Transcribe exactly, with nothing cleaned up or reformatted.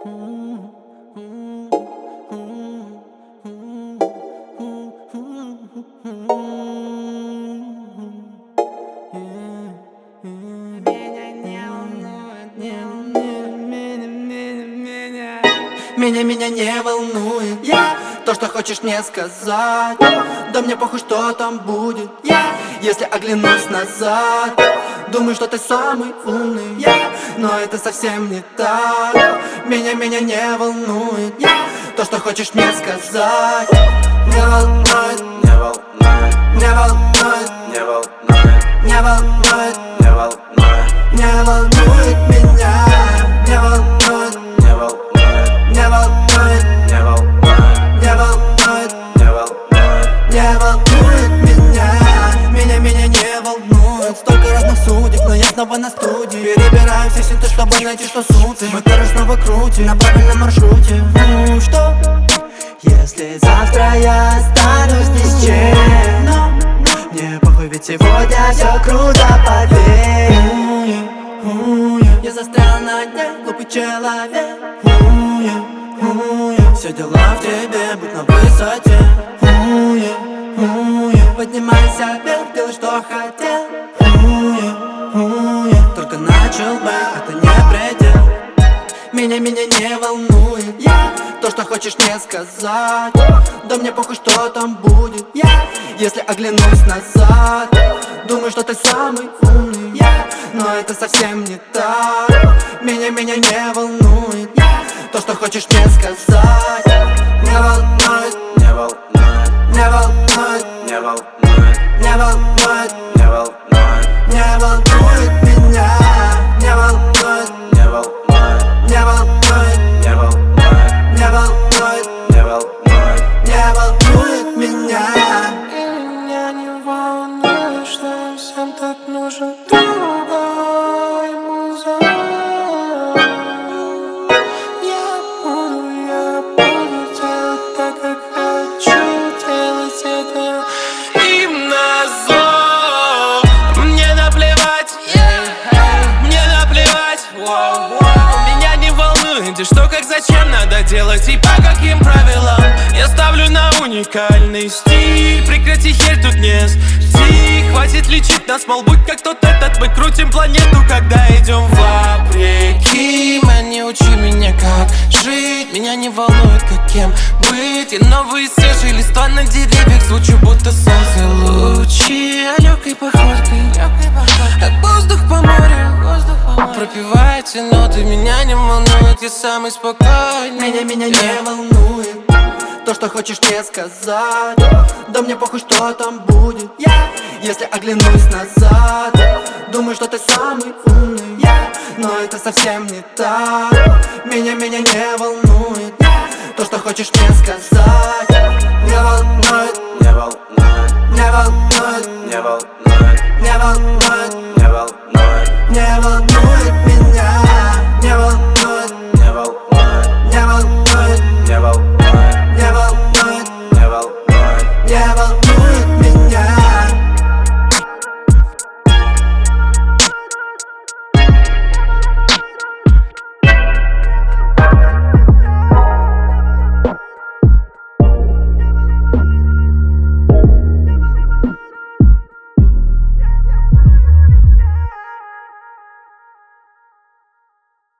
Меня, меня не волнует yeah. То, что хочешь мне сказать. Да мне похуй, что там будет yeah. Если оглянусь назад, думаю, что ты самый умный yeah. Но это совсем не так. Меня, меня не волнует yeah. То, что хочешь мне сказать. Не волнует, не волнует, не волнует, не волнует, не волнует, не волнует, не волнует меня. Не волнует, не волнует, не волнует, не волнует, не волнует, не волнует, не волнует меня. Меня, меня не волнует. Столько разных судеб, но я снова на студии. Перебираю все синты, чтобы найти, что суть. Мы короче снова крутим на правильном маршруте. Ну что, если завтра я останусь ни с чем? Но мне похуй, ведь сегодня все круто, поверь. Я застрял на дне, глупый человек. Все дела в тебе, будь на высоте. Поднимайся вверх, делай, что хотел. Только начал бы, это не предел. Меня, меня не волнует yeah. То, что хочешь мне сказать. Да мне похуй, что там будет yeah. Если оглянусь назад, думаю, что ты самый умный yeah. Но это совсем не так. Меня, меня не волнует yeah. То, что хочешь мне сказать. Не волнует, не волнует, не волнует, не волнует, не волнует, не волнует, не волнует меня. Не волнует, не волнует, не волнует, не волнует, не волнует, не волнует, не волнует меня. Меня не волнует, что я всем так нужен. Другой музон. Я буду, я буду делать так, как хочу делать это. Им назло. Мне наплевать, yeah. Мне наплевать, wow, wow. Меня не волнует, и что, как, зачем надо делать и по каким правилам. Я ставлю на уникальный стиль. Прекрати херь тут не сти. Хватит лечить нас, мол, будь как тот этот. Мы крутим планету, когда идем вопреки. Man, не учи меня, как жить. Меня не волнует, каким быть. И новые свежие листва на деревьях звучу, будто солнце лучи. А легкой походкой, как воздух по морю. Пропивайте ноты, меня не волнует, я самый спокойный. Меня, меня не волнует то, что хочешь мне сказать. Да мне похуй, что там будет yeah. Если оглянусь назад, думаю, что ты самый умный yeah. Но это совсем не так. Меня, меня не волнует yeah. То, что хочешь мне сказать. Не волнует, не волнует, не волнует, не волнует, не волнует, не волнует, не волнует.